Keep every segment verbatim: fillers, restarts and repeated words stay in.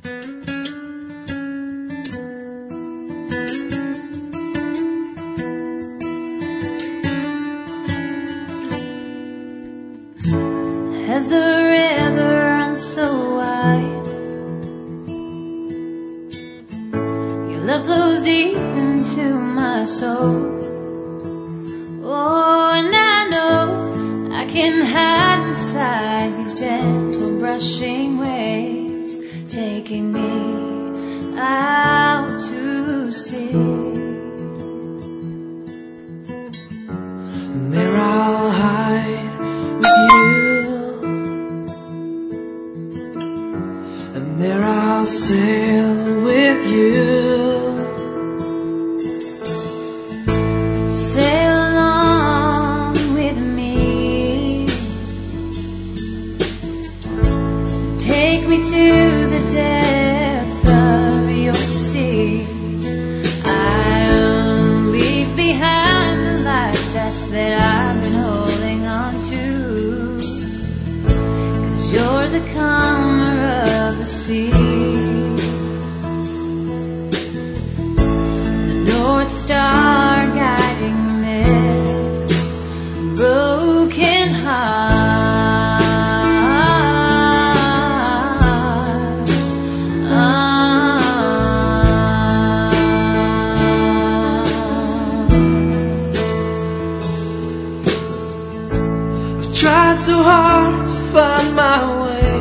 As the river runs so wide, your love flows deep into my soul. Oh, and I know I can hide inside these gentle brushing waves, taking me out to sea. And there I'll hide with you, and there I'll sail with you. Sail along with me, take me to the depths of your sea. I'll leave behind the life that's that I've been holding on to, 'cause you're the calmer of the seas, the North Star guiding this broken heart. I've tried so hard to find my way,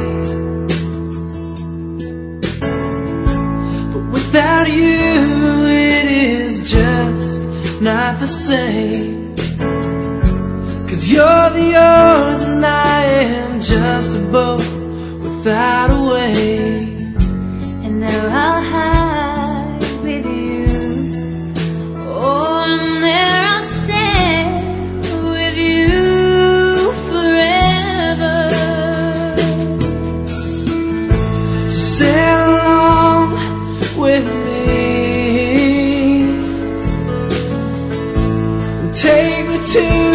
but without you it is just not the same. 'Cause you're the oars and I am just a boat without a way. And there I'll hide with you. Oh, and there I'll sail with you forever. So sail along with me and take me to